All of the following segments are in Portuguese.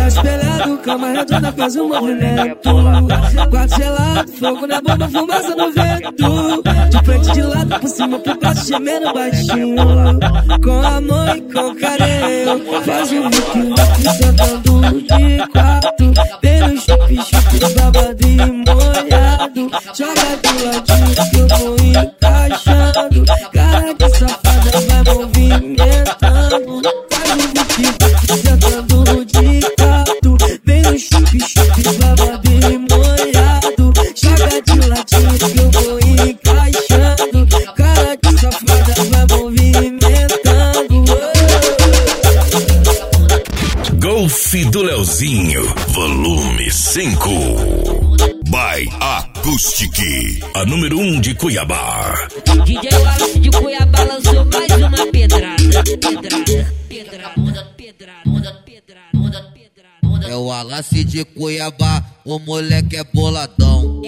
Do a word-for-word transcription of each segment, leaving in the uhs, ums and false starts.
espelhado, cama redonda, faz um movimento. Quarto gelado, fogo na bomba, fumaça no vento. De frente, de lado, por cima, por baixo, gemendo baixinho. Com amor e com carinho, faz um look, sentando de quatro. Bem no chup-chup, babado e molhado. Joga do ladinho que eu vou encaixando. Cara de safada vai movimentando. Faz um look, sentando de quatro. Bem no chup-chup, babado e molhado. Joga de ladinho que eu vou encaixando. Cara de safada vai movimentando. Golfe do Leozinho, volume cinco. By Acoustic, a número um de Cuiabá. D J Wallace de Cuiabá lançou mais uma pedrada. Pedrada, pedrada, pedrada, pedrada, pedrada. É o Wallace de Cuiabá, o moleque é boladão.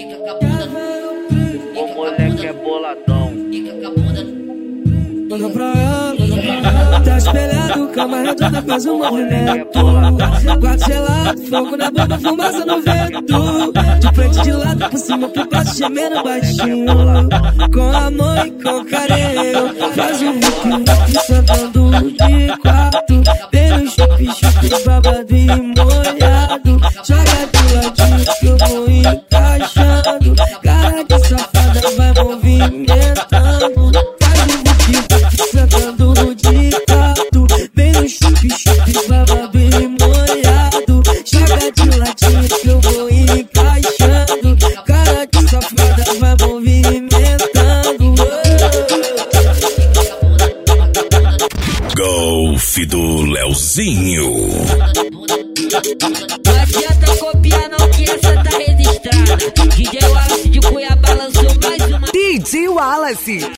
O moleque é boladão. Manda pra ela, manda pra ela. Tá espelhado, cama redonda, faz um movimento. Quarto gelado, fogo na bomba, fumaça no vento. De frente, de lado, por cima, por baixo, gemendo baixinho. Com amor e com carinho, faz um look, sentando de quatro. Bem no chup-chup, babado e molhado. Joga do ladinho que eu vou encaixando. Cara de safada vai movimentando. Sentando de quatro, bem no chup-chup, babado e molhado. Joga de ladinho que eu vou encaixando. Cara de safada vai movimentando. Golfe do Leozinho. Não adianta copiar não que essa tá registrada. D J Wallace de Cuiabá lançou mais uma. D J Wallace.